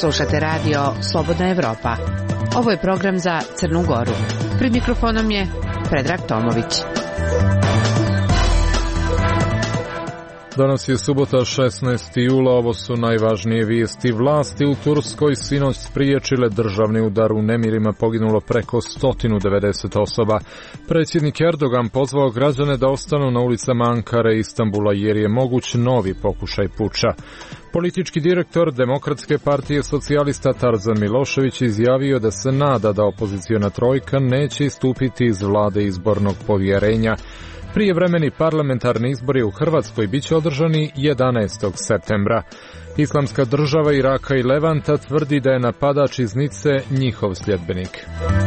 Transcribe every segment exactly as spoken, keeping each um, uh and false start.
Slušate radio Slobodna Evropa. Ovo je program za Crnu Goru. Pred mikrofonom je Predrag Tomović. Danas je subota šesnaestog jula, ovo su najvažnije vijesti. Vlasti u Turskoj sinoć spriječile državni udar, u nemirima poginulo preko sto devedeset osoba. Predsjednik Erdogan pozvao građane da ostanu na ulicama Ankare i Istanbula jer je moguć novi pokušaj puča. Politički direktor Demokratske partije socijalista Tarzan Milošević izjavio da se nada da opoziciona trojka neće istupiti iz vlade izbornog povjerenja. Prijevremeni parlamentarni izbori u Hrvatskoj bit će održani jedanaestog septembra. Islamska država Iraka i Levanta tvrdi da je napadač iz Nice njihov sljedbenik.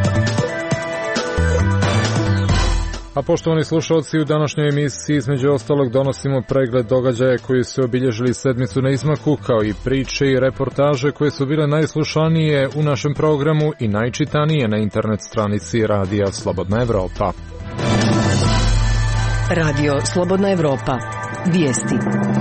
A poštovani slušalci, u današnjoj emisiji između ostalog donosimo pregled događaja koji su obilježili sedmicu na izmaku, kao i priče i reportaže koje su bile najslušanije u našem programu i najčitanije na internet stranici Radija Slobodna Evropa. Radio Slobodna Evropa. Vijesti.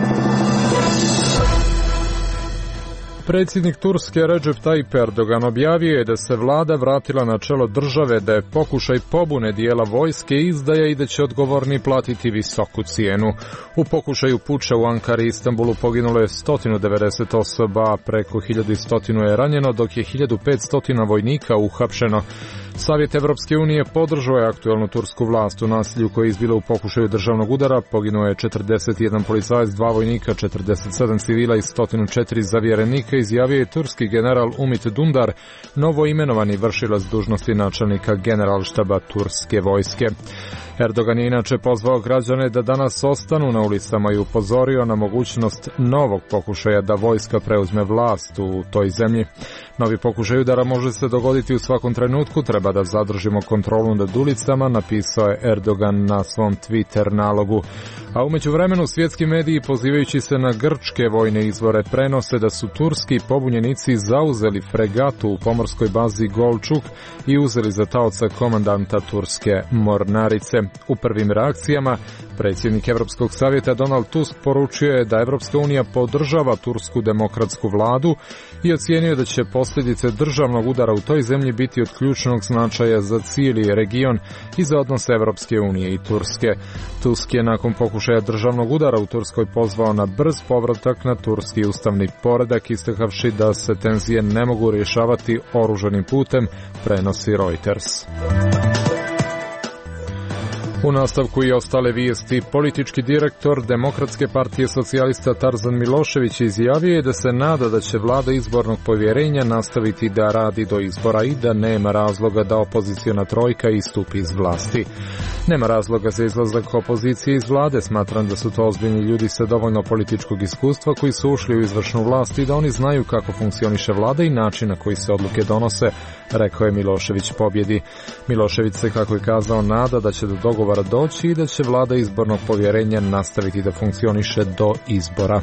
Predsjednik Turske Recep Tayyip Erdogan objavio je da se vlada vratila na čelo države, da je pokušaj pobune dijela vojske izdaja i da će odgovorni platiti visoku cijenu. U pokušaju puča u Ankari i Istanbulu poginulo je sto devedeset osoba, preko hiljadu sto je ranjeno, dok je hiljadu petsto vojnika uhapšeno. Savjet Evropske unije podržao je aktualnu tursku vlast u nasilju koje je izbilo u pokušaju državnog udara. Poginuo je četrdeset jedan policajac, dva vojnika, četrdeset sedam civila i sto četiri zavjerenika, izjavio je turski general Umit Dundar, novo imenovani vršilac dužnosti načelnika generalštaba turske vojske. Erdogan je inače pozvao građane da danas ostanu na ulicama i upozorio na mogućnost novog pokušaja da vojska preuzme vlast u toj zemlji. Novi pokušaj udara može se dogoditi u svakom trenutku, treba da zadržimo kontrolu nad ulicama, napisao je Erdogan na svom Twitter nalogu. A umeđu vremenu svjetski mediji, pozivajući se na grčke vojne izvore, prenose da su turski pobunjenici zauzeli fregatu u pomorskoj bazi Golčuk i uzeli za taoca komandanta turske mornarice. U prvim reakcijama predsjednik Evropskog savjeta Donald Tusk poručio je da Evropska unija podržava tursku demokratsku vladu i ocijenio da će posljedice državnog udara u toj zemlji biti od ključnog značaja za cijeli region i za odnose Evropske unije i Turske. Tusk je nakon pokušaja državnog udara u Turskoj pozvao na brz povratak na turski ustavni poredak, istakavši da se tenzije ne mogu rješavati oružanim putem, prenosi Reuters. U nastavku i ostale vijesti, politički direktor Demokratske partije socijalista Tarzan Milošević izjavio je da se nada da će vlada izbornog povjerenja nastaviti da radi do izbora i da nema razloga da opoziciona trojka istupi iz vlasti. Nema razloga za izlazak opozicije iz vlade, smatram da su to ozbiljni ljudi sa dovoljno političkog iskustva koji su ušli u izvršnu vlast i da oni znaju kako funkcioniše vlada i način na koji se odluke donose, rekao je Milošević pobjedi. Milošević se, kako je kazao, nada da će do dogovora doći i da će vlada izbornog povjerenja nastaviti da funkcioniše do izbora.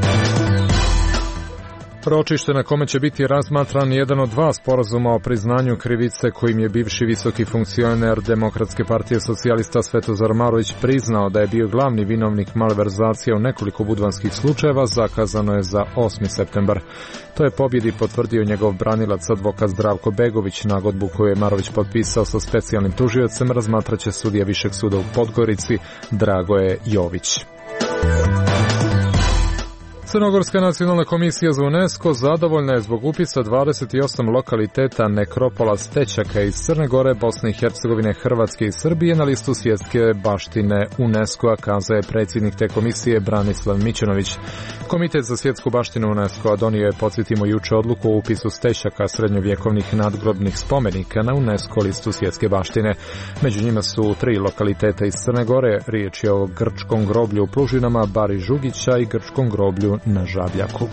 Ročište na kome će biti razmatran jedan od dva sporazuma o priznanju krivice kojim je bivši visoki funkcioner Demokratske partije socijalista Svetozar Marović priznao da je bio glavni vinovnik malverzacije u nekoliko budvanskih slučajeva, zakazano je za osmi septembar. To je pobjedi potvrdio njegov branilac advokat Zdravko Begović. Nagodbu koju je Marović potpisao sa specijalnim tužiocem razmatraće sudija Višeg suda u Podgorici Dragoje Jović. Crnogorska nacionalna komisija za UNESCO zadovoljna je zbog upisa dvadeset osam lokaliteta nekropola Stećaka iz Crne Gore, Bosne i Hercegovine, Hrvatske i Srbije na listu svjetske baštine UNESCO-a, kazao je predsjednik te komisije Branislav Mićunović. Komitet za svjetsku baštinu UNESCO-a donio je, podsjetimo, juče odluku o upisu Stećaka, srednjovjekovnih nadgrobnih spomenika, na UNESCO listu svjetske baštine. Među njima su tri lokaliteta iz Crne Gore, riječ je o grčkom groblju u Plužinama, Bari Žugića i grčkom groblju na Žabljaku.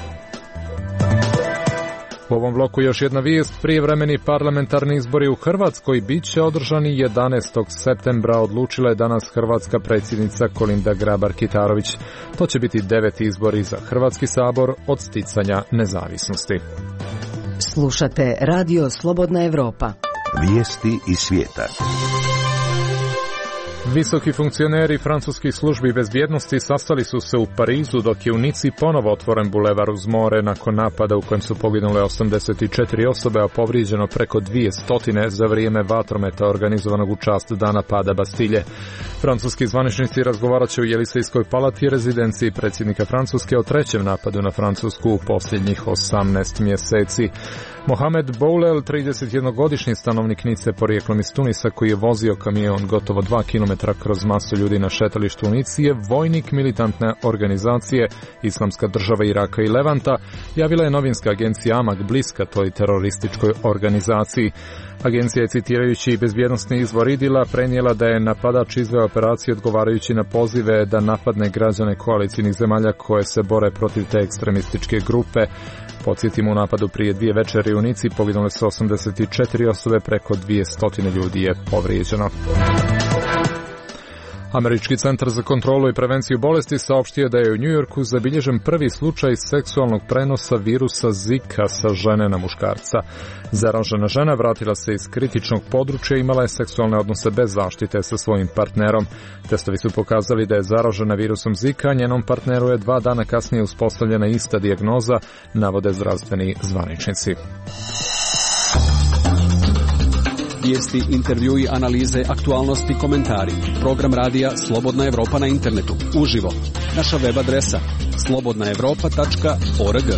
U ovom bloku još jedna vijest. Prijevremeni parlamentarni izbori u Hrvatskoj bit će održani jedanaestog septembra, odlučila je danas hrvatska predsjednica Kolinda Grabar-Kitarović. To će biti deveti izbori za Hrvatski sabor od sticanja nezavisnosti. Slušate Radio Slobodna Evropa. Vijesti iz svijeta. Visoki funkcioneri francuskih službi bezbjednosti sastali su se u Parizu dok je u Nici ponovo otvoren bulevar uz more nakon napada u kojem su poginule osamdeset četiri osobe, a povrijeđeno preko dvjesto za vrijeme vatrometa organizovanog u čast dana pada Bastilje. Francuski zvaničnici razgovarat će u Jelisejskoj palati, rezidenciji predsjednika Francuske, o trećem napadu na Francusku u posljednjih osamnaest mjeseci. Mohamed Boulel, tridesetjednogodišnji stanovnik Nice porijeklom iz Tunisa, koji je vozio kamion gotovo dva kilometra kroz masu ljudi na šetalištu u Nici, je vojnik militantne organizacije Islamska država Iraka i Levanta, javila je novinska agencija Amak, bliska toj terorističkoj organizaciji. Agencija je, citirajući bezbjednosni izvor Idila, prenijela da je napadač izveo operaciju odgovarajući na pozive da napadne građane koalicijnih zemalja koje se bore protiv te ekstremističke grupe. Podsjetimo, u napadu prije dvije večeri u Nici poginule su osamdeset četiri osobe, preko dvjesto ljudi je povrijeđeno. Američki centar za kontrolu i prevenciju bolesti saopštio da je u New Yorku zabilježen prvi slučaj seksualnog prenosa virusa Zika sa žene na muškarca. Zaražena žena vratila se iz kritičnog područja i imala je seksualne odnose bez zaštite sa svojim partnerom. Testovi su pokazali da je zaražena virusom Zika, njenom partneru je dva dana kasnije uspostavljena ista dijagnoza, navode zdravstveni zvaničnici. Vijesti, intervjui, analize, aktualnosti, komentari. Program radija Slobodna Evropa na internetu. Uživo. Naša web adresa slobodna evropa tačka org.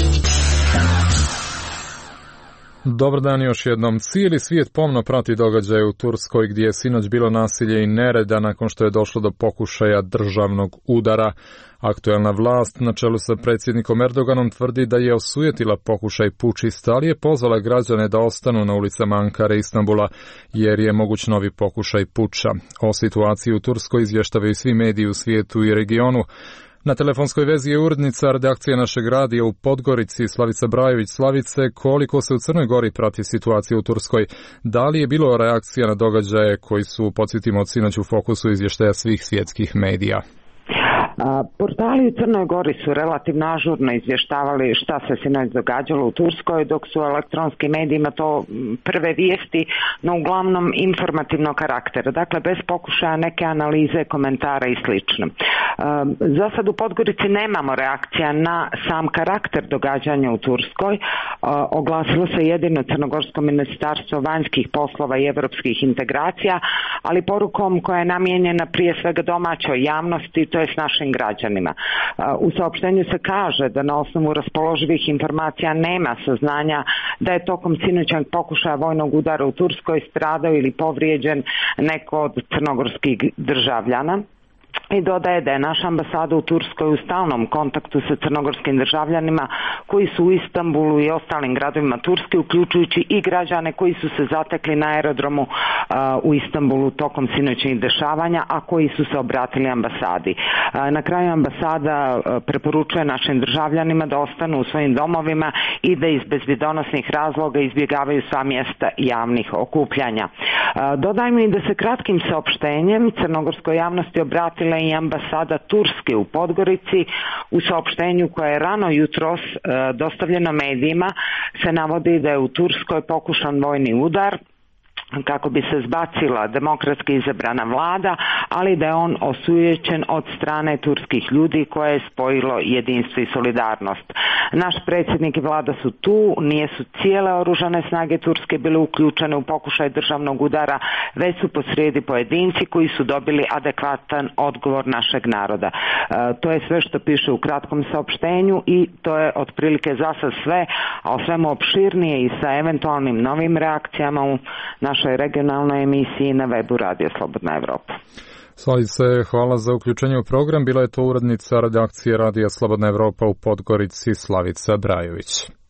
Dobar dan još jednom. Cijeli svijet pomno prati događaje u Turskoj, gdje je sinoć bilo nasilje i nereda nakon što je došlo do pokušaja državnog udara. Aktuelna vlast na čelu sa predsjednikom Erdoganom tvrdi da je osujetila pokušaj pučista, ali je pozvala građane da ostanu na ulicama Ankare i Istanbula, jer je moguć novi pokušaj puča. O situaciji u Turskoj izvještavaju svi mediji u svijetu i regionu. Na telefonskoj vezi je urednica redakcije našeg radija u Podgorici, Slavica Brajović. Slavice, koliko se u Crnoj Gori prati situacija u Turskoj? Da li je bilo reakcija na događaje koji su, podsjetimo, od sinoć u fokusu izvještaja svih svjetskih medija? Portali u Crnoj Gori su relativno ažurno izvještavali šta se sinoć događalo u Turskoj, dok su u elektronskim medijima to prve vijesti, no uglavnom informativnog karaktera. Dakle, bez pokušaja neke analize, komentara i slično. Za sad u Podgorici nemamo reakcija na sam karakter događanja u Turskoj. Oglasilo se jedino Crnogorsko ministarstvo vanjskih poslova i europskih integracija, ali porukom koja je namijenjena prije svega domaćoj javnosti, to je s našim građanima. U saopštenju se kaže da na osnovu raspoloživih informacija nema saznanja da je tokom sinoćnog pokušaja vojnog udara u Turskoj stradao ili povrijeđen neko od crnogorskih državljana. I dodaje da je naša ambasada u Turskoj u stalnom kontaktu sa crnogorskim državljanima koji su u Istanbulu i ostalim gradovima Turske, uključujući i građane koji su se zatekli na aerodromu uh, u Istanbulu tokom sinoćnih dešavanja, a koji su se obratili ambasadi. Uh, na kraju ambasada uh, preporučuje našim državljanima da ostanu u svojim domovima i da iz bezbjedonosnih razloga izbjegavaju sva mjesta javnih okupljanja. Uh, dodajmo i da se kratkim saopštenjem crnogorskoj javnosti obratila i ambasada Turske u Podgorici. U saopštenju koje je rano jutros e, dostavljeno medijima se navodi da je u Turskoj pokušan vojni udar kako bi se zbacila demokratski izabrana vlada, ali da je on osujećen od strane turskih ljudi koje je spojilo jedinstvo i solidarnost. Naš predsjednik i vlada su tu, nije su cijele oružane snage Turske bile uključene u pokušaj državnog udara, već su posrijedi pojedinci koji su dobili adekvatan odgovor našeg naroda. E, to je sve što piše u kratkom saopštenju i to je otprilike za sad sve, a o svemu opširnije i sa eventualnim novim reakcijama u našoj regionalnoj emisiji na webu Radio Slobodna Evropa. Slavice, hvala za uključenje u program. Bila je to urednica redakcije Radija Slobodna Evropa u Podgorici, Slavica Brajović.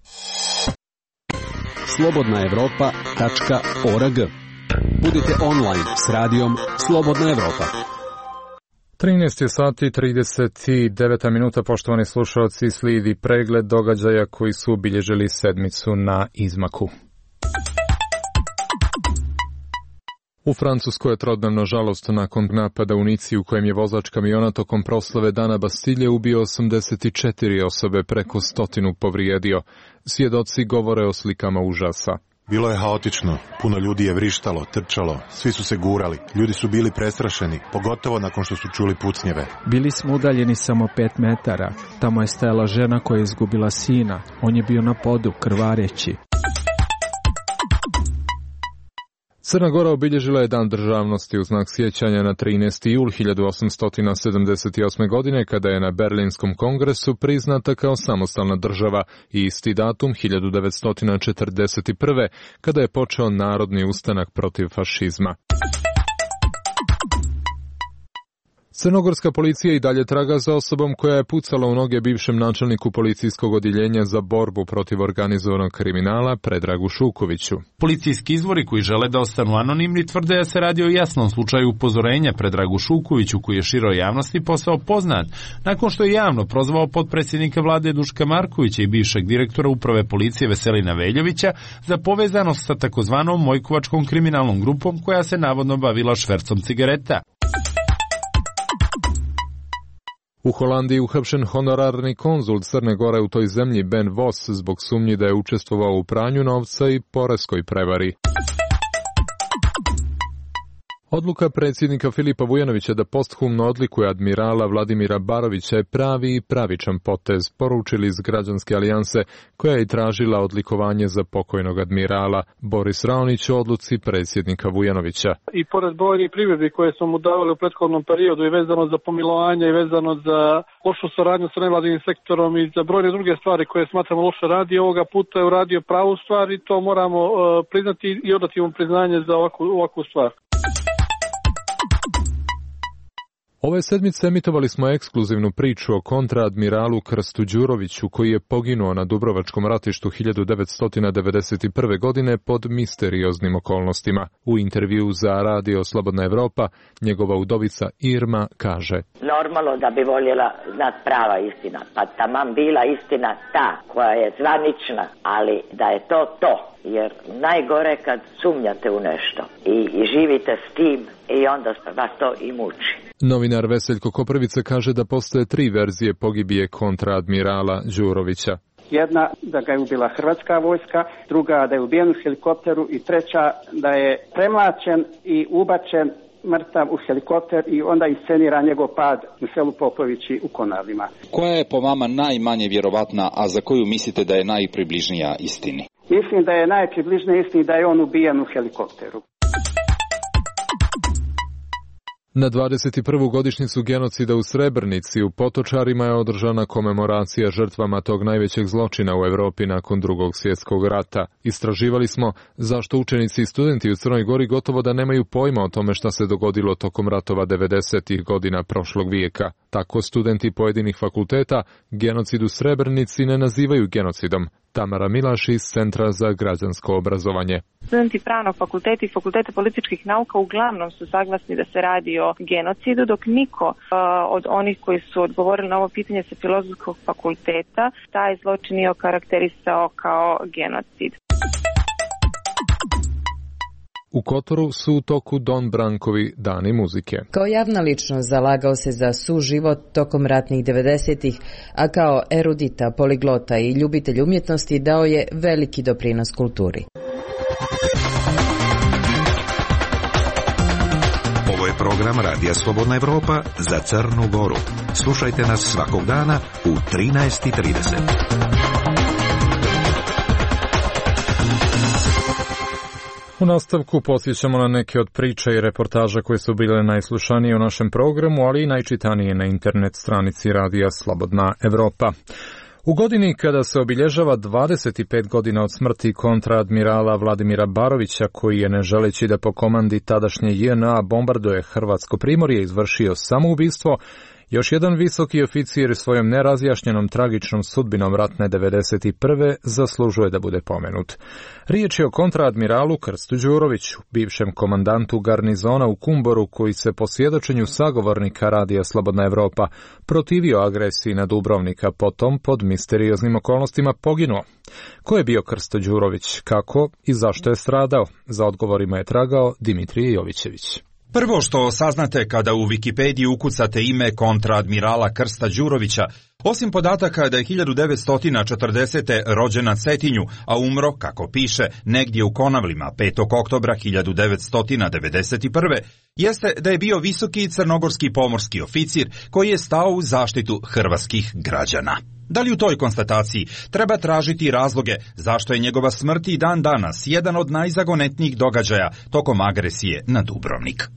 slobodna evropa tačka org. Budite online s radijom Slobodna Evropa. trinaest je sati trideset devet minuta, poštovani slušalci, slijedi pregled događaja koji su obilježili sedmicu na izmaku. U Francuskoj je trodnevna žalost nakon napada u Nici u kojem je vozač kamiona tokom proslave Dana Bastilje ubio osamdeset četiri osobe, preko stotinu povrijedio. Svjedoci govore o slikama užasa. Bilo je haotično, puno ljudi je vrištalo, trčalo, svi su se gurali, ljudi su bili prestrašeni, pogotovo nakon što su čuli pucnjeve. Bili smo udaljeni samo pet metara, tamo je stajala žena koja je izgubila sina, on je bio na podu, krvareći. Crna Gora obilježila je Dan državnosti u znak sjećanja na trinaesti jul hiljadu osamsto sedamdeset osme. godine kada je na Berlinskom kongresu priznata kao samostalna država i isti datum hiljadu devetsto četrdeset prve. kada je počeo narodni ustanak protiv fašizma. Crnogorska policija i dalje traga za osobom koja je pucala u noge bivšem načelniku policijskog odjeljenja za borbu protiv organizovanog kriminala Predragu Šukoviću. Policijski izvori koji žele da ostanu anonimni tvrde da se radi o jasnom slučaju upozorenja Predragu Šukoviću koji je široj javnosti postao poznat nakon što je javno prozvao potpredsjednika vlade Duška Markovića i bivšeg direktora uprave policije Veselina Veljovića za povezanost sa takozvanom Mojkovačkom kriminalnom grupom koja se navodno bavila švercom cigareta. U Holandiji uhapšen honorarni konzul Crne Gore u toj zemlji Ben Vos zbog sumnji da je učestvovao u pranju novca i poreskoj prevari. Odluka predsjednika Filipa Vujanovića da posthumno odlikuje admirala Vladimira Barovića je pravi i pravičan potez, poručili iz Građanske alijanse koja je tražila odlikovanje za pokojnog admirala. Boris Raonić o odluci predsjednika Vujanovića. I pored brojnih primjedbi koje smo mu davali u prethodnom periodu i vezano za pomilovanje i vezano za lošu saradnju sa nevladinim sektorom i za brojne druge stvari koje smatramo loše radi, ovoga puta je uradio pravu stvar i to moramo uh, priznati i odati mu priznanje za ovakvu, ovakvu stvar. Ove sedmice emitovali smo ekskluzivnu priču o kontraadmiralu Krstu Đuroviću koji je poginuo na Dubrovačkom ratištu hiljadu devetsto devedeset prve. godine pod misterioznim okolnostima. U intervju za radio Slobodna Evropa njegova udovica Irma kaže: Normalno da bi voljela znat prava istina, pa taman bila istina ta koja je zvanična, ali da je to to. Jer najgore kad sumnjate u nešto i, i živite s tim i onda vas to i muči. Novinar Veseljko Koprivica kaže da postoje tri verzije pogibije kontraadmirala Đurovića. Jedna da ga je ubila hrvatska vojska, druga da je ubijen u helikopteru i treća da je premlaćen i ubačen mrtav u helikopter i onda inscenira njegov pad u selu Popovići u Konavlima. Koja je po vama najmanje vjerovatna, a za koju mislite da je najpribližnija istini? Mislim da je najpribližnija istini da je on ubijen u helikopteru. Na dvadeset prvu godišnjicu genocida u Srebrnici u Potočarima je održana komemoracija žrtvama tog najvećeg zločina u Evropi nakon Drugog svjetskog rata. Istraživali smo zašto učenici i studenti u Crnoj Gori gotovo da nemaju pojma o tome šta se dogodilo tokom ratova devedesetih godina prošlog vijeka. Tako studenti pojedinih fakulteta genocid u Srebrnici ne nazivaju genocidom. Tamara Milaš iz Centra za građansko obrazovanje. Studenti pravnog fakulteta i fakulteta političkih nauka uglavnom su saglasni da se radi o genocidu, dok niko uh, od onih koji su odgovorili na ovo pitanje sa filozofskog fakulteta taj zločin nije okarakterisao kao genocid. U Kotoru su u toku Don Brankovi dani muzike. Kao javna ličnost zalagao se za suživot tokom ratnih devedesetih, a kao erudita, poliglota i ljubitelj umjetnosti dao je veliki doprinos kulturi. Ovo je program Radija Slobodna Evropa za Crnu Goru. Slušajte nas svakog dana u trinaest i trideset. U nastavku posjećamo na neke od priča i reportaža koje su bile najslušanije u našem programu, ali i najčitanije na internet stranici Radija Slobodna Evropa. U godini kada se obilježava dvadeset pet godina od smrti kontraadmirala Vladimira Barovića, koji je, ne želeći da po komandi tadašnje J N A bombarduje Hrvatsko primorje, izvršio samoubistvo, još jedan visoki oficir svojom nerazjašnjenom tragičnom sudbinom ratne devedeset prve zaslužuje da bude pomenut. Riječ je o kontraadmiralu Krstu Đuroviću, bivšem komandantu garnizona u Kumboru, koji se po svjedočenju sagovornika Radija Slobodna Evropa protivio agresiji na Dubrovnika, potom pod misterioznim okolnostima poginuo. Ko je bio Krsto Đurović, kako i zašto je stradao? Za odgovorima je tragao Dimitrije Jovićević. Prvo što saznate kada u Wikipediji ukucate ime kontraadmirala Krsta Đurovića, osim podataka da je hiljadu devetsto četrdesete. rođen na Cetinju, a umro, kako piše, negdje u Konavlima petog oktobra hiljadu devetsto devedeset prve. jeste da je bio visoki crnogorski pomorski oficir koji je stao u zaštitu hrvatskih građana. Da li u toj konstataciji treba tražiti razloge zašto je njegova smrt i dan danas jedan od najzagonetnijih događaja tokom agresije na Dubrovnik?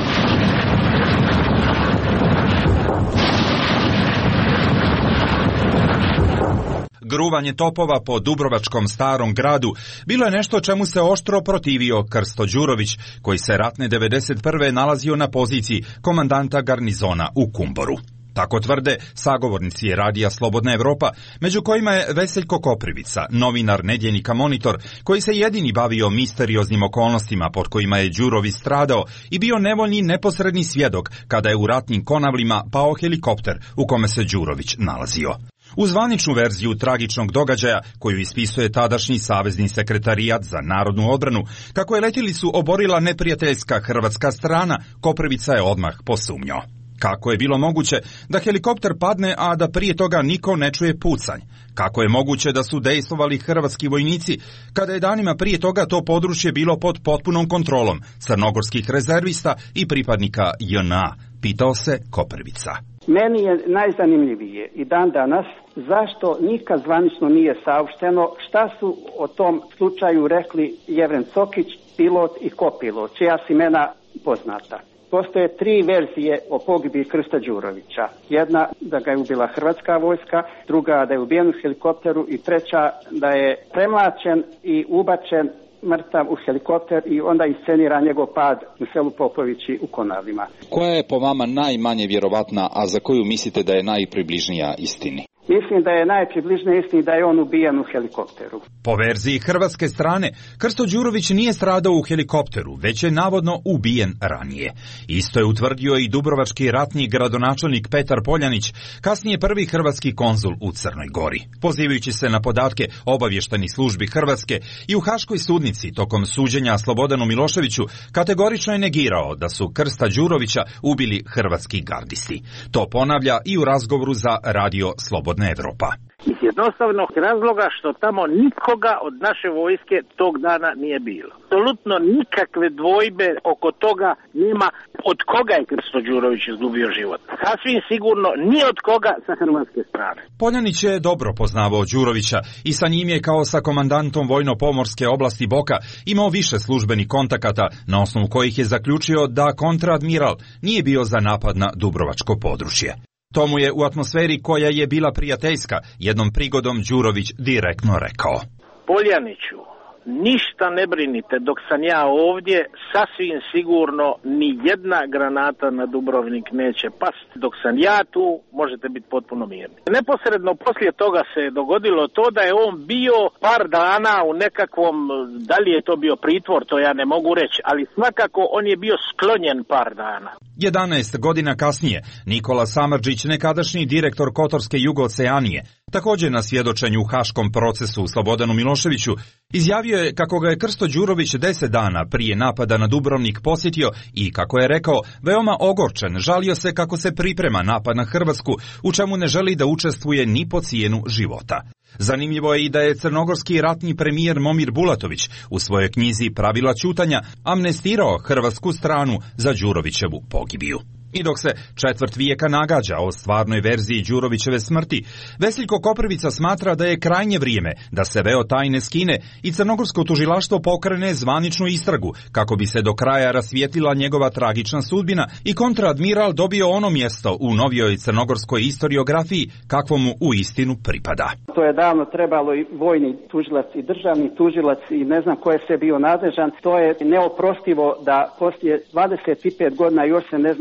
Gruvanje topova po dubrovačkom starom gradu bilo je nešto čemu se oštro protivio Krsto Đurović, koji se ratne devedeset prve nalazio na poziciji komandanta garnizona u Kumboru. Tako tvrde sagovornici radija Slobodna Evropa, među kojima je Veseljko Koprivica, novinar nedjeljnika Monitor, koji se jedini bavio misterioznim okolnostima pod kojima je Đurović stradao i bio nevoljni neposredni svjedok kada je u ratnim Konavlima pao helikopter u kome se Đurović nalazio. U zvaničnu verziju tragičnog događaja, koju ispisuje tadašnji savezni sekretarijat za narodnu odbranu, kako je letjelicu oborila neprijateljska hrvatska strana, Koprivica je odmah posumnjao. Kako je bilo moguće da helikopter padne, a da prije toga niko ne čuje pucanj? Kako je moguće da su dejstvovali hrvatski vojnici, kada je danima prije toga to područje bilo pod potpunom kontrolom crnogorskih rezervista i pripadnika J N A? Pitao se Koprivica. Meni je najzanimljivije i dan danas zašto nikad zvanično nije saopšteno šta su o tom slučaju rekli Jevren Cokić, pilot i kopilot, čija su imena poznata. Postoje tri verzije o pogibiji Krsta Đurovića. Jedna da ga je ubila hrvatska vojska, druga da je ubijen u helikopteru i treća da je premlaćen i ubačen mrtav u helikopter i onda inscenira njegov pad u selu Popovići u Konavlima. Koja je po vama najmanje vjerovatna, a za koju mislite da je najpribližnija istini? Mislim da je najpribližnije istini da je on ubijen u helikopteru. Po verziji hrvatske strane, Krsto Đurović nije stradao u helikopteru, već je navodno ubijen ranije. Isto je utvrdio i dubrovački ratni gradonačelnik Petar Poljanić, kasnije prvi hrvatski konzul u Crnoj Gori. Pozivajući se na podatke obavještajnih službi Hrvatske i u Haškoj sudnici tokom suđenja Slobodanu Miloševiću, kategorično je negirao da su Krsta Đurovića ubili hrvatski gardisti. To ponavlja i u razgovoru za radio Slobodna Evropa. Iz jednostavnog razloga što tamo nikoga od naše vojske tog dana nije bilo. Apsolutno nikakve dvojbe oko toga nema od koga je Krsto Đurović izgubio život. Sasvim sigurno ni od koga sa hrvatske strane. Poljanić je dobro poznavao Đurovića i sa njim je kao sa komandantom vojno-pomorske oblasti Boka imao više službenih kontakata, na osnovu kojih je zaključio da kontraadmiral nije bio za napad na dubrovačko područje. To mu je u atmosferi koja je bila prijateljska jednom prigodom Đurović direktno rekao. Poljaniću, ništa ne brinite, dok sam ja ovdje, sasvim sigurno ni jedna granata na Dubrovnik neće pasti. Dok sam ja tu, možete biti potpuno mirni. Neposredno poslije toga se je dogodilo to da je on bio par dana u nekakvom, da li je to bio pritvor, to ja ne mogu reći, ali svakako on je bio sklonjen par dana. jedanaest godina kasnije, Nikola Samardžić, nekadašnji direktor Kotorske Jugooceanije, također na svjedočenju u haškom procesu u Slobodanu Miloševiću, izjavio je kako ga je Krsto Đurović deset dana prije napada na Dubrovnik posjetio i, kako je rekao, veoma ogorčen, žalio se kako se priprema napad na Hrvatsku, u čemu ne želi da učestvuje ni po cijenu života. Zanimljivo je i da je crnogorski ratni premijer Momir Bulatović u svojoj knjizi Pravila ćutanja amnestirao hrvatsku stranu za Đurovićevu pogibiju. I dok se četvrt vijeka nagađa o stvarnoj verziji Đurovićeve smrti, Veseljko Koprivica smatra da je krajnje vrijeme da se veo tajne skine i crnogorsko tužilaštvo pokrene zvaničnu istragu kako bi se do kraja rasvijetlila njegova tragična sudbina i kontraadmiral dobio ono mjesto u novijoj crnogorskoj historiografiji kakvo mu u istinu pripada. To je davno trebalo i vojni tužilac i državni tužilac i ne znam ko je sve bio nadležan. To je neoprostivo da poslije dvadeset pet godina još se ne zna istina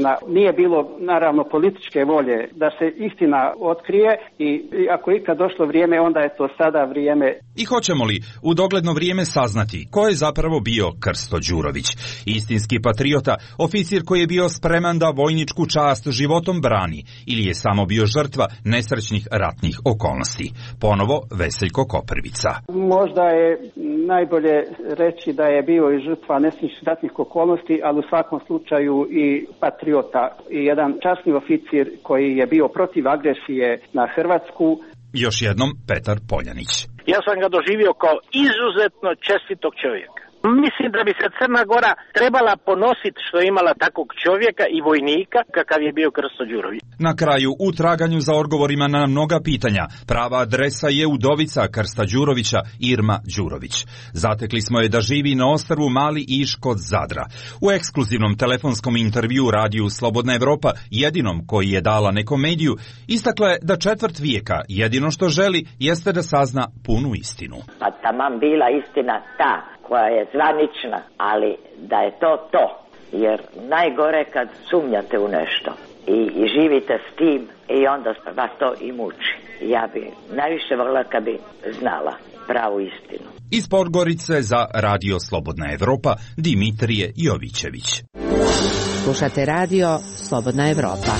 istina. Nije bilo naravno političke volje da se istina otkrije i, i ako je ikad došlo vrijeme, onda je to sada vrijeme. I hoćemo li u dogledno vrijeme saznati ko je zapravo bio Krsto Đurović? Istinski patriota, oficir koji je bio spreman da vojničku čast životom brani ili je samo bio žrtva nesrećnih ratnih okolnosti? Ponovo Veseljko Koprvica. Možda je najbolje reći da je bio i žrtva nesrećnih ratnih okolnosti, ali u svakom slučaju i patriota i jedan časni oficir koji je bio protiv agresije na Hrvatsku. Još jednom Petar Poljanić. Ja sam ga doživio kao izuzetno čestitog čovjeka. Mislim da bi se Crna Gora trebala ponositi što je imala takvog čovjeka i vojnika kakav je bio Krsto Đurović. Na kraju, u traganju za odgovorima na mnoga pitanja, prava adresa je udovica Krsta Đurovića, Irma Đurović. Zatekli smo je da živi na ostrvu Mali Iš kod Zadra. U ekskluzivnom telefonskom intervju radiju Slobodna Evropa, jedinom koji je dala nekom mediju, istakla je da četvrt vijeka jedino što želi jeste da sazna punu istinu. Pa taman bila istina ta koja je zvanična, ali da je to to. Jer najgore kad sumnjate u nešto i, i živite s tim i onda vas to i muči. Ja bi najviše volila kad bi znala pravu istinu. Iz Podgorice za Radio Slobodna Evropa, Dimitrije Jovićević. Slušate radio Slobodna Evropa.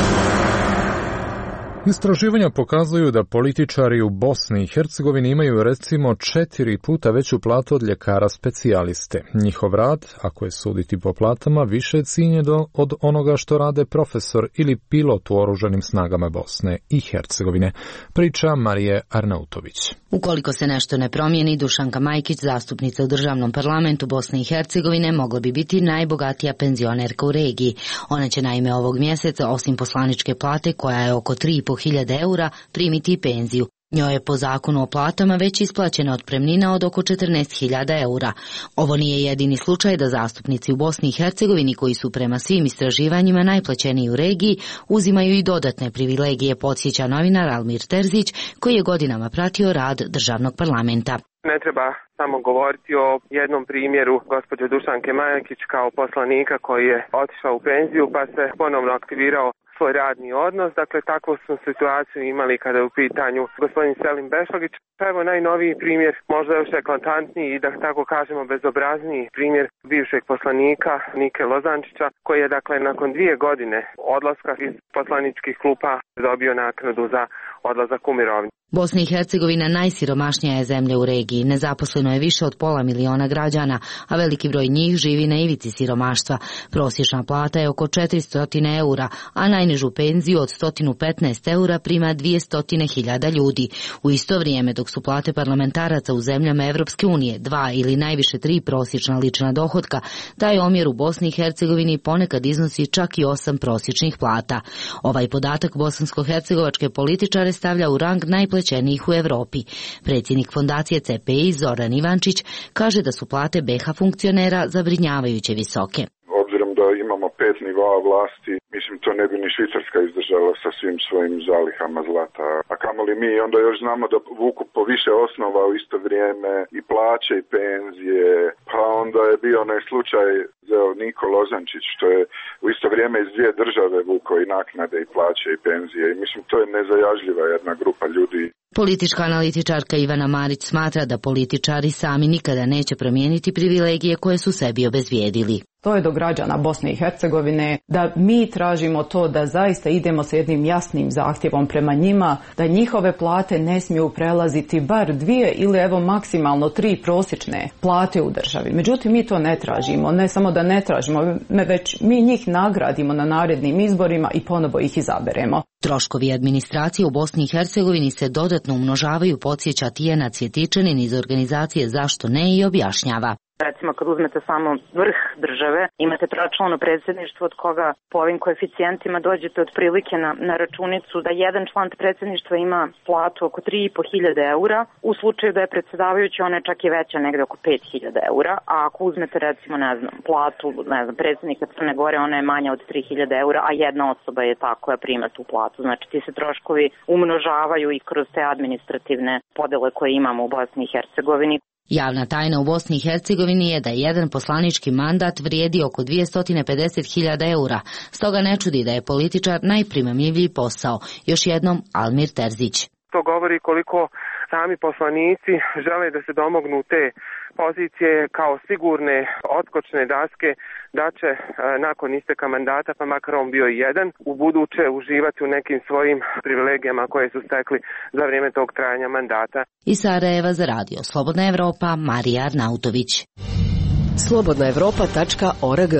Istraživanja pokazuju da političari u Bosni i Hercegovini imaju recimo četiri puta veću platu od ljekara specijaliste. Njihov rad, ako je suditi po platama, više je cijenjen od onoga što rade profesor ili pilot u oružanim snagama Bosne i Hercegovine, priča Marije Arnautović. Ukoliko se nešto ne promijeni, Dušanka Majkić, zastupnica u državnom parlamentu Bosne i Hercegovine, mogla bi biti najbogatija penzionerka u regiji. Ona će naime ovog mjeseca, osim poslaničke plate koja je oko tri i po hiljade eura, primiti i penziju. Njoj je po zakonu o platama već isplaćena otpremnina od oko četrnaest hiljada eura. Ovo nije jedini slučaj da zastupnici u Bosni i Hercegovini, koji su prema svim istraživanjima najplaćeniji u regiji, uzimaju i dodatne privilegije, podsjeća novinar Almir Terzić, koji je godinama pratio rad državnog parlamenta. Ne treba samo govoriti o jednom primjeru gospođe Dušanke Majkić kao poslanika koji je otišao u penziju pa se ponovno aktivirao svoj radni odnos. Dakle, takvu smo situaciju imali kada je u pitanju gospodin Selim Bešogić. Evo najnoviji primjer, možda još eklatantniji i da tako kažemo bezobrazniji primjer bivšeg poslanika Nike Lozančića, koji je dakle nakon dvije godine odlaska iz poslaničkih klupa dobio naknadu za odlazak u mirovinu. Bosna i Hercegovina najsiromašnija je zemlja u regiji. Nezaposleno je više od pola miliona građana, a veliki broj njih živi na ivici siromaštva. Prosječna plata je oko četiristo eura, a najnižu penziju od sto petnaest eura prima dvjesto hiljada ljudi. U isto vrijeme, dok su plate parlamentaraca u zemljama Evropske unije dva ili najviše tri prosječna lična dohotka, taj omjer u Bosni i Hercegovini ponekad iznosi čak i osam prosječnih plata. Ovaj podatak bosansko-hercegovačke političare stavlja u rang najplaćenijih u Evropi. Predsjednik fondacije C P I Zoran Ivančić kaže da su plate B iH funkcionera zabrinjavajuće visoke. Obzirom da imamo pet nivoa vlasti, mislim to ne bi ni Švicarska izdržala sa svim svojim zalihama zlata. A kamoli mi, onda još znamo da vuku po više osnova u isto vrijeme i plaće i penzije. Pa onda je bio onaj slučaj za Niko Lozančić, što je u isto vrijeme iz dvije države vuko i naknade i plaće i penzije. I mislim to je nezajažljiva jedna grupa ljudi. Politička analitičarka Ivana Marić smatra da političari sami nikada neće promijeniti privilegije koje su sebi obezvijedili. To je do građana Bosne i Hercegovine, da mi tražimo to da zaista idemo sa jednim jasnim zahtjevom prema njima, da njihove plate ne smiju prelaziti bar dvije ili evo maksimalno tri prosječne plate u državi. Međutim, mi to ne tražimo, ne samo da ne tražimo, već mi njih nagradimo na narednim izborima i ponovo ih izaberemo. Troškovi administracije u Bosni i Hercegovini se dodatno umnožavaju, podsjeća Tijana Cvjetičanin iz organizacije Zašto ne i objašnjava. Recimo kad uzmete samo vrh države, imate tročlano predsjedništvo od koga po ovim koeficijentima dođete otprilike na, na računicu da jedan član predsjedništva ima platu oko tri i po hiljade eura. U slučaju da je predsjedavajući, ona je čak i veća, negde oko pet hiljada eura. A ako uzmete recimo, ne znam, platu, ne znam, predsjednika Crne Gore, ona je manja od tri hiljade eura, a jedna osoba je ta koja prima tu platu. Znači ti se troškovi umnožavaju i kroz te administrativne podele koje imamo u Bosni i Hercegovini. Javna tajna u Bosni i Hercegovini je da jedan poslanički mandat vrijedi oko dvjesto pedeset hiljada eura, stoga ne čudi da je političar najprimamljiviji posao. Još jednom Almir Terzić. To govori koliko sami poslanici žele da se domognu te pozicije kao sigurne odskočne daske da će nakon isteka mandata, pa makar on bio i jedan, u buduće uživati u nekim svojim privilegijama koje su stekli za vrijeme tog trajanja mandata. Iz Sarajeva za radio Slobodna Evropa, Marija Arnautović. slobodna evropa tačka org.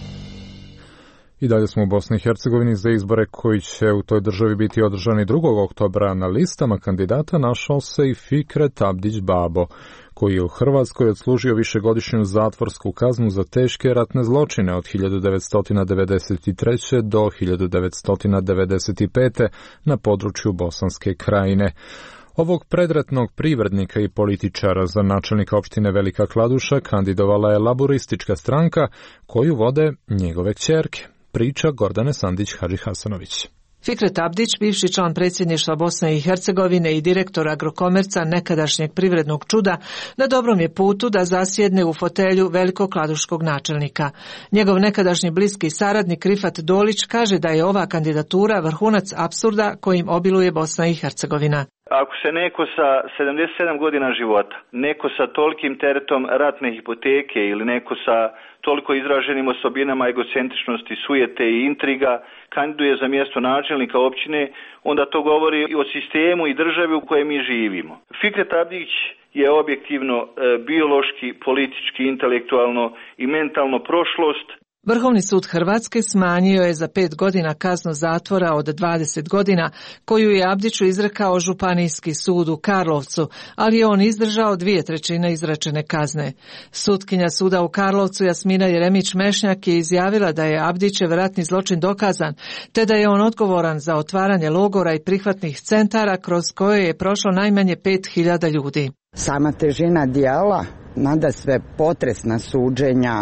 I dalje smo u Bosni i Hercegovini. Za izbore koji će u toj državi biti održani drugog oktobra na listama kandidata našao se i Fikret Abdić Babo, koji je u Hrvatskoj odslužio višegodišnju zatvorsku kaznu za teške ratne zločine od hiljadu devetsto devedeset treće. do hiljadu devetsto devedeset pete. na području Bosanske krajine. Ovog predratnog privrednika i političara za načelnika opštine Velika Kladuša kandidovala je laburistička stranka koju vode njegove kćerke. Priča Gordane Sandić-Hadžihasanović. Fikret Abdić, bivši član predsjedništva Bosne i Hercegovine i direktor Agrokomerca, nekadašnjeg privrednog čuda, na dobrom je putu da zasjedne u fotelju velikokladuškog načelnika. Njegov nekadašnji bliski saradnik Rifat Dolić kaže da je ova kandidatura vrhunac apsurda kojim obiluje Bosna i Hercegovina. Ako se neko sa sedamdeset sedam godina života, neko sa tolikim teretom ratne hipoteke ili neko sa toliko izraženim osobinama egocentričnosti, sujete i intriga kandiduje za mjesto načelnika općine, onda to govori i o sistemu i državi u kojoj mi živimo. Fikret Abdić je objektivno e, biološki, politički, intelektualno i mentalno prošlost. Vrhovni sud Hrvatske smanjio je za pet godina kaznu zatvora od dvadeset godina, koju je Abdiću izrekao Županijski sud u Karlovcu, ali je on izdržao dvije trećine izrečene kazne. Sutkinja suda u Karlovcu Jasmina Jeremić-Mešnjak je izjavila da je Abdićev ratni zločin dokazan, te da je on odgovoran za otvaranje logora i prihvatnih centara kroz koje je prošlo najmanje pet hiljada ljudi. Sama težina dijela, nadasve potresna suđenja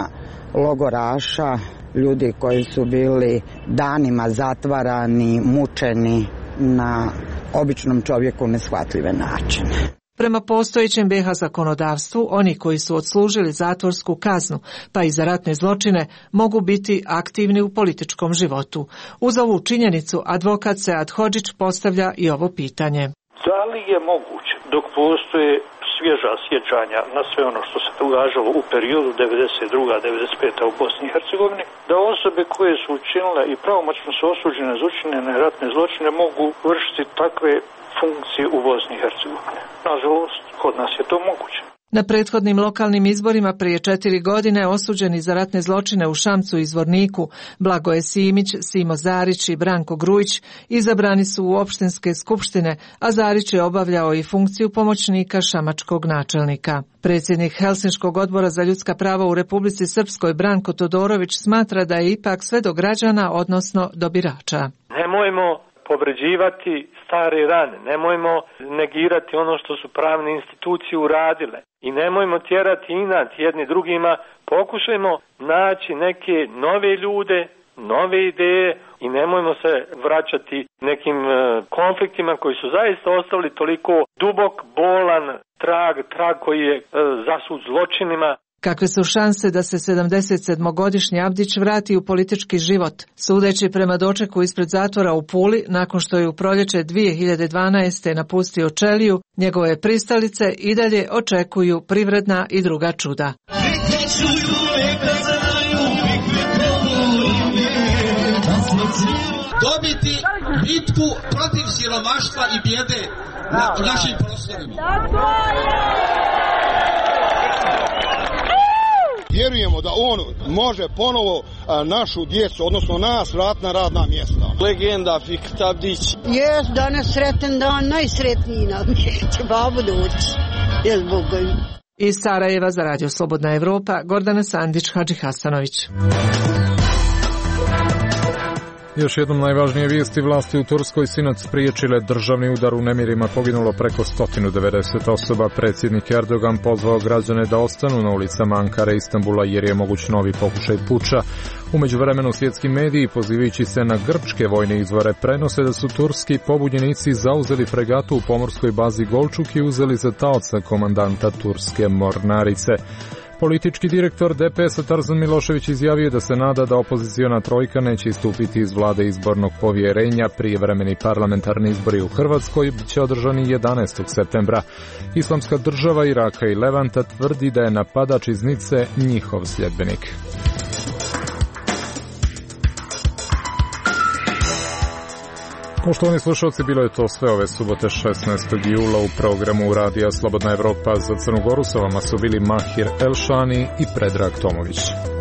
logoraša, ljudi koji su bili danima zatvarani, mučeni na običnom čovjeku neshvatljive načine. Prema postojećem be ha zakonodavstvu, oni koji su odslužili zatvorsku kaznu, pa i za ratne zločine, mogu biti aktivni u političkom životu. Uz ovu činjenicu, advokat Sead Hodžić postavlja i ovo pitanje. Da li je moguće, dok postoje svježa sjećanja na sve ono što se događalo u periodu devedeset druga do devedeset peta u Bosni i Hercegovini, da osobe koje su učinile i pravomoćno su osuđene za učinjene ratne zločine mogu vršiti takve funkcije u Bosni i Hercegovini? Nažalost, kod nas je to moguće. Na prethodnim lokalnim izborima prije četiri godine osuđeni za ratne zločine u Šamcu i Zvorniku, Blagoje Simić, Simo Zarić i Branko Grujić izabrani su u opštinske skupštine, a Zarić je obavljao i funkciju pomoćnika šamačkog načelnika. Predsjednik Helsinškog odbora za ljudska prava u Republici Srpskoj Branko Todorović smatra da je ipak sve do građana, odnosno do birača. Nemojmo povređivati stare rane, nemojmo negirati ono što su pravne institucije uradile i nemojmo tjerati inat jedni drugima, pokušajmo naći neke nove ljude, nove ideje i nemojmo se vraćati nekim konfliktima koji su zaista ostavili toliko dubok, bolan trag, trag koji je zasut zločinima. Kakve su šanse da se sedamdesetsedmogodišnji Abdić vrati u politički život? Sudeći prema dočeku ispred zatvora u Puli, nakon što je u proljeće dvije hiljade dvanaeste. napustio Čeliju, njegove pristalice i dalje očekuju privredna i druga čuda. Dobiti bitku protiv siromaštva i bijede na našim prostorima. Vjerujemo da on može ponovo našu djecu, odnosno nas, vratiti na radna mjesta. Legenda Fikret Abdić. Jes, danas sretan dan, najsretniji nam će babo doći. Jes, Bogom. Iz Sarajeva za radio Slobodna Evropa, Gordana Sandić-Hadžihasanović. Još jednom najvažnije vijesti: vlasti u Turskoj sinoć spriječile državni udar, u nemirima poginulo preko sto devedeset osoba. Predsjednik Erdogan pozvao građane da ostanu na ulicama Ankare i Istanbula jer je moguć novi pokušaj puča. U međuvremenu svjetski mediji, pozivajući se na grčke vojne izvore, prenose da su turski pobunjenici zauzeli fregatu u pomorskoj bazi Golčuk i uzeli za taoca komandanta turske mornarice. Politički direktor D P S-a Tarzan Milošević izjavio da se nada da opoziciona trojka neće istupiti iz vlade izbornog povjerenja. Prijevremeni parlamentarni izbori u Hrvatskoj će održani jedanaestog septembra. Islamska država Iraka i Levanta tvrdi da je napadač iz Nice njihov sljedbenik. Poštovani slušalci, bilo je to sve ove subote šesnaestog jula u programu Radija Slobodna Evropa. Za Crnu Goru sa vama su bili Mahir Elšani i Predrag Tomović.